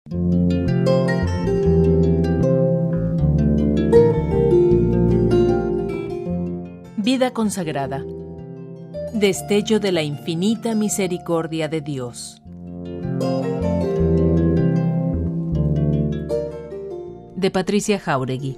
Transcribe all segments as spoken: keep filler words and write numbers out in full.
Vida consagrada. Destello de la infinita misericordia de Dios. De Patricia Jáuregui.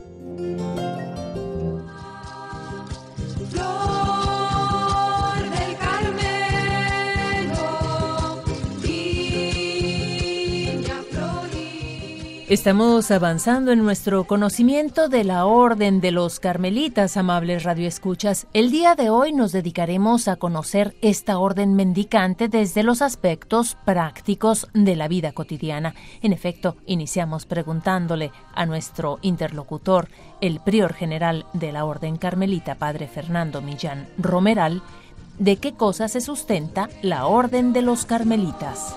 Estamos avanzando en nuestro conocimiento de la Orden de los Carmelitas, amables radioescuchas. El día de hoy nos dedicaremos a conocer esta orden mendicante desde los aspectos prácticos de la vida cotidiana. En efecto, iniciamos preguntándole a nuestro interlocutor, el prior general de la Orden Carmelita, padre Fernando Millán Romeral, de qué cosa se sustenta la Orden de los Carmelitas.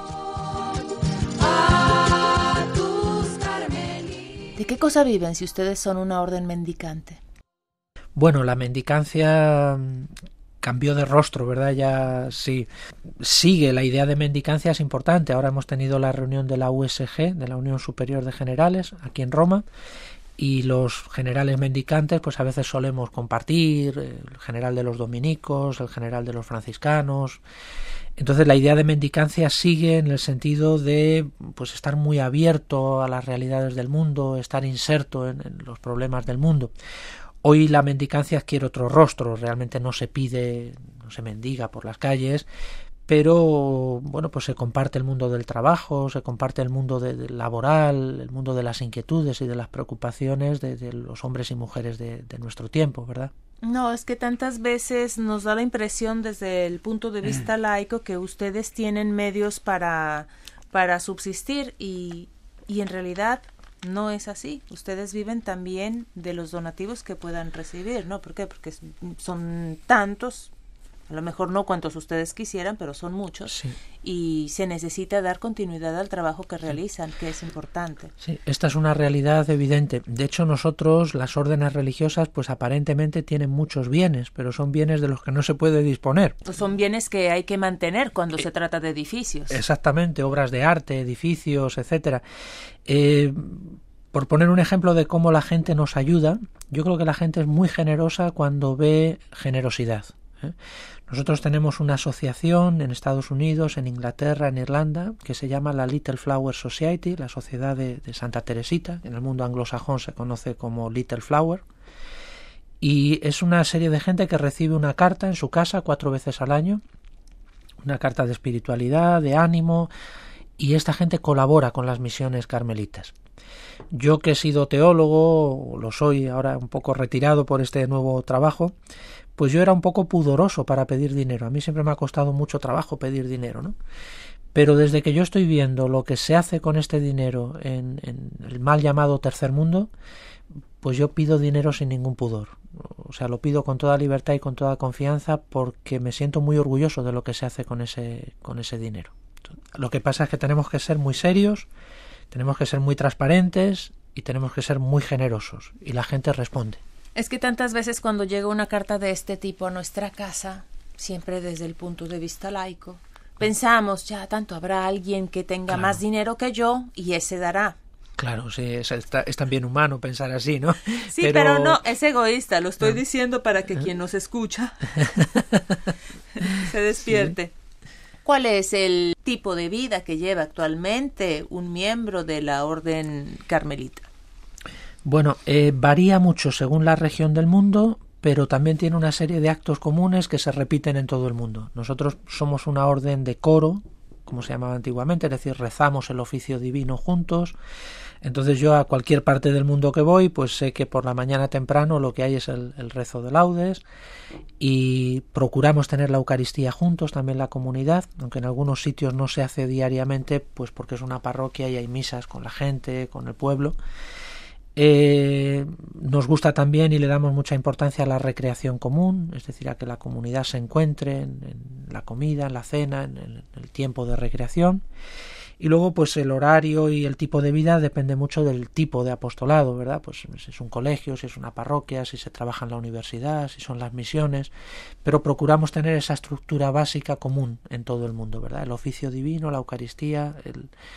¿De qué cosa viven si ustedes son una orden mendicante? Bueno, la mendicancia cambió de rostro, ¿verdad? Ya sí, sigue, la idea de mendicancia es importante. Ahora hemos tenido la reunión de la U S G, de la Unión Superior de Generales, aquí en Roma, y los generales mendicantes, pues a veces solemos compartir, el general de los dominicos, el general de los franciscanos. Entonces la idea de mendicancia sigue en el sentido de pues estar muy abierto a las realidades del mundo, estar inserto en, en los problemas del mundo. Hoy la mendicancia adquiere otro rostro, realmente no se pide, no se mendiga por las calles, pero bueno, pues se comparte el mundo del trabajo, se comparte el mundo de, de laboral, el mundo de las inquietudes y de las preocupaciones de, de los hombres y mujeres de, de nuestro tiempo, ¿verdad? No, es que tantas veces nos da la impresión desde el punto de vista laico que ustedes tienen medios para, para subsistir y, y en realidad no es así. Ustedes viven también de los donativos que puedan recibir, ¿no? ¿Por qué? Porque son tantos, a lo mejor no cuantos ustedes quisieran, pero son muchos, sí. Y se necesita dar continuidad al trabajo que realizan, que es importante. Sí, esta es una realidad evidente. De hecho, nosotros, las órdenes religiosas, pues aparentemente tienen muchos bienes, pero son bienes de los que no se puede disponer. Pues son bienes que hay que mantener cuando eh, se trata de edificios. Exactamente, obras de arte, edificios, etcétera. Eh, por poner un ejemplo de cómo la gente nos ayuda, yo creo que la gente es muy generosa cuando ve generosidad. ¿eh? Nosotros tenemos una asociación en Estados Unidos, en Inglaterra, en Irlanda, que se llama la Little Flower Society, la Sociedad de, de Santa Teresita. En el mundo anglosajón se conoce como Little Flower. Y es una serie de gente que recibe una carta en su casa cuatro veces al año, una carta de espiritualidad, de ánimo, y esta gente colabora con las misiones carmelitas. Yo, que he sido teólogo, lo soy ahora un poco retirado por este nuevo trabajo, pues yo era un poco pudoroso para pedir dinero. A mí siempre me ha costado mucho trabajo pedir dinero, ¿no? Pero desde que yo estoy viendo lo que se hace con este dinero en, en el mal llamado tercer mundo, pues yo pido dinero sin ningún pudor. O sea, lo pido con toda libertad y con toda confianza porque me siento muy orgulloso de lo que se hace con ese, con ese dinero. Lo que pasa es que tenemos que ser muy serios, tenemos que ser muy transparentes y tenemos que ser muy generosos. Y la gente responde. Es que tantas veces cuando llega una carta de este tipo a nuestra casa, siempre desde el punto de vista laico, pensamos, ya tanto habrá alguien que tenga claro. más dinero que yo y ese dará. Claro, sí, es, es, es también humano pensar así, ¿no? Sí, pero, pero no, es egoísta, lo estoy diciendo para que quien nos escucha se despierte. Sí. ¿Cuál es el tipo de vida que lleva actualmente un miembro de la Orden Carmelita? Bueno, eh, varía mucho según la región del mundo, pero también tiene una serie de actos comunes que se repiten en todo el mundo. Nosotros somos una orden de coro, como se llamaba antiguamente, es decir, rezamos el oficio divino juntos. Entonces yo a cualquier parte del mundo que voy, pues sé que por la mañana temprano lo que hay es el, el rezo de laudes y procuramos tener la Eucaristía juntos, también la comunidad, aunque en algunos sitios no se hace diariamente, pues porque es una parroquia y hay misas con la gente, con el pueblo. Eh, nos gusta también y le damos mucha importancia a la recreación común, es decir, a que la comunidad se encuentre en, en la comida, en la cena, en el, en el tiempo de recreación. Y luego, pues el horario y el tipo de vida depende mucho del tipo de apostolado, ¿verdad? Pues si es un colegio, si es una parroquia, si se trabaja en la universidad, si son las misiones, pero procuramos tener esa estructura básica común en todo el mundo, ¿verdad? El oficio divino, la Eucaristía, el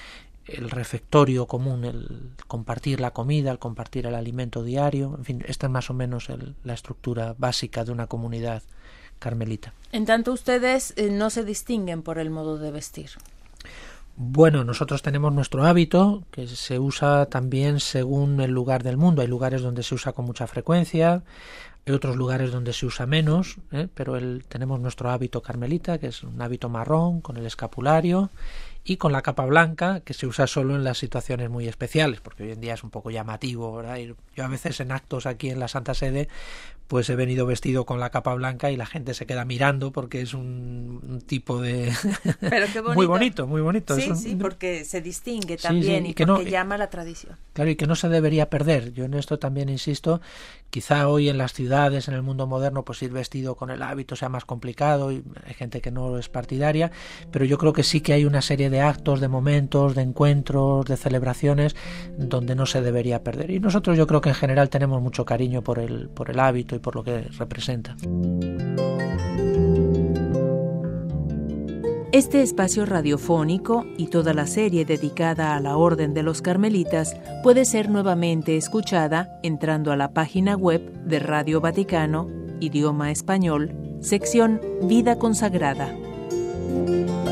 el refectorio común, el compartir la comida, el compartir el alimento diario. En fin, esta es más o menos el, la estructura básica de una comunidad carmelita. En tanto, ustedes eh, no se distinguen por el modo de vestir. Bueno, nosotros tenemos nuestro hábito, que se usa también según el lugar del mundo. Hay lugares donde se usa con mucha frecuencia, hay otros lugares donde se usa menos, ¿eh? pero el, tenemos nuestro hábito carmelita, que es un hábito marrón, con el escapulario y con la capa blanca, que se usa solo en las situaciones muy especiales, porque hoy en día es un poco llamativo, ¿verdad? Yo a veces en actos aquí en la Santa Sede pues he venido vestido con la capa blanca y la gente se queda mirando porque es un, un tipo de... Pero qué bonito. Muy bonito, muy bonito. Sí, es un... sí, porque se distingue también, sí, sí, y, y que porque no, llama la tradición. Claro, y que no se debería perder. Yo en esto también insisto, quizá hoy en las ciudades, en el mundo moderno, pues ir vestido con el hábito sea más complicado y hay gente que no es partidaria, pero yo creo que sí que hay una serie de actos, de momentos, de encuentros, de celebraciones donde no se debería perder. Y nosotros yo creo que en general tenemos mucho cariño por el, por el hábito y por lo que representa. Este espacio radiofónico y toda la serie dedicada a la Orden de los Carmelitas puede ser nuevamente escuchada entrando a la página web de Radio Vaticano, idioma español, sección Vida Consagrada.